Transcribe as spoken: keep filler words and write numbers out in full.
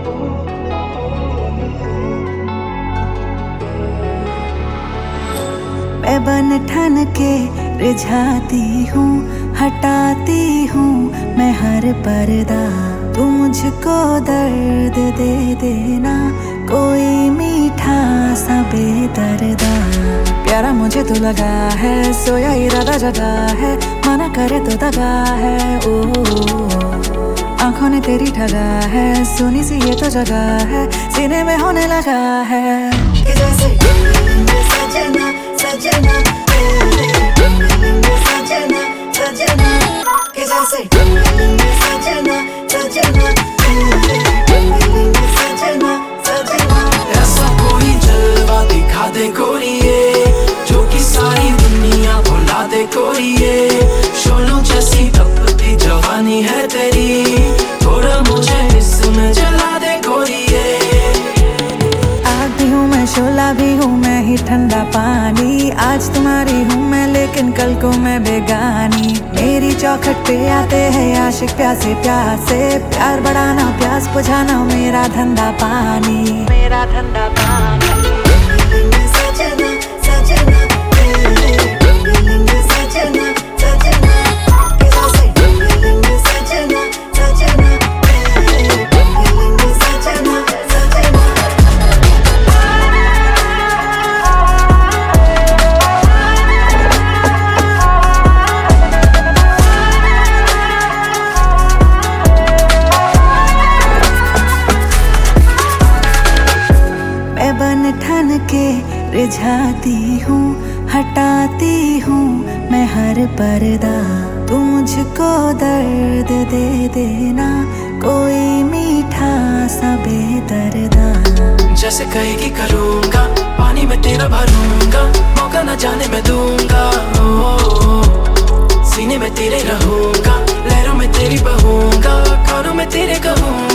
मैं बन ठन के रिझाती हूँ, हटाती हूँ मैं हर पर्दा। तू मुझको दर्द दे देना, कोई मीठा सा बेदर्दा। प्यारा मुझे तो लगा है, सोया इरादा जगा है, मना करे तो दगा है। ओ आंखों ने तेरी ठगा है, सुनी सी ये तो जगह है, सीने में होने लगा है कि जैसे सजना सजना सजना सजना कि जैसे सजना सजना सजना सजना। ऐसा कोई जलवा दिखा दे गोरिये, जो कि सारी दुनिया भुला दे गोरिये। शोलों जैसी तपती जवानी है तेरी, थोड़ा मुझे इसमें जला दे गोरिये। आग भी हूँ मैं, शोला भी हूँ मैं ही ठंडा पानी। आज तुम्हारी हूँ मैं, लेकिन कल को मैं बेगानी। मेरी चौखट पे आते हैं आशिक प्यासे प्यासे, प्यार बढ़ाना प्यास बुझाना मेरा धंधा पानी, मेरा धंधा पानी। सजना सजना सजना सजना सजना सजना बन ठन के रिझाती हूँ, हटाती हूँ मैं हर पर्दा। तू मुझको दर्द दे देना, कोई मीठा सा बेदर्दा। जैसे कहेगी करूँगा, पानी में तेरा भरूंगा, मौका न जाने मैं दूंगा। ओ, ओ, ओ, सीने में तेरे रहूंगा, लहरों में तेरी बहूंगा, कानों में तेरे कहूँगा।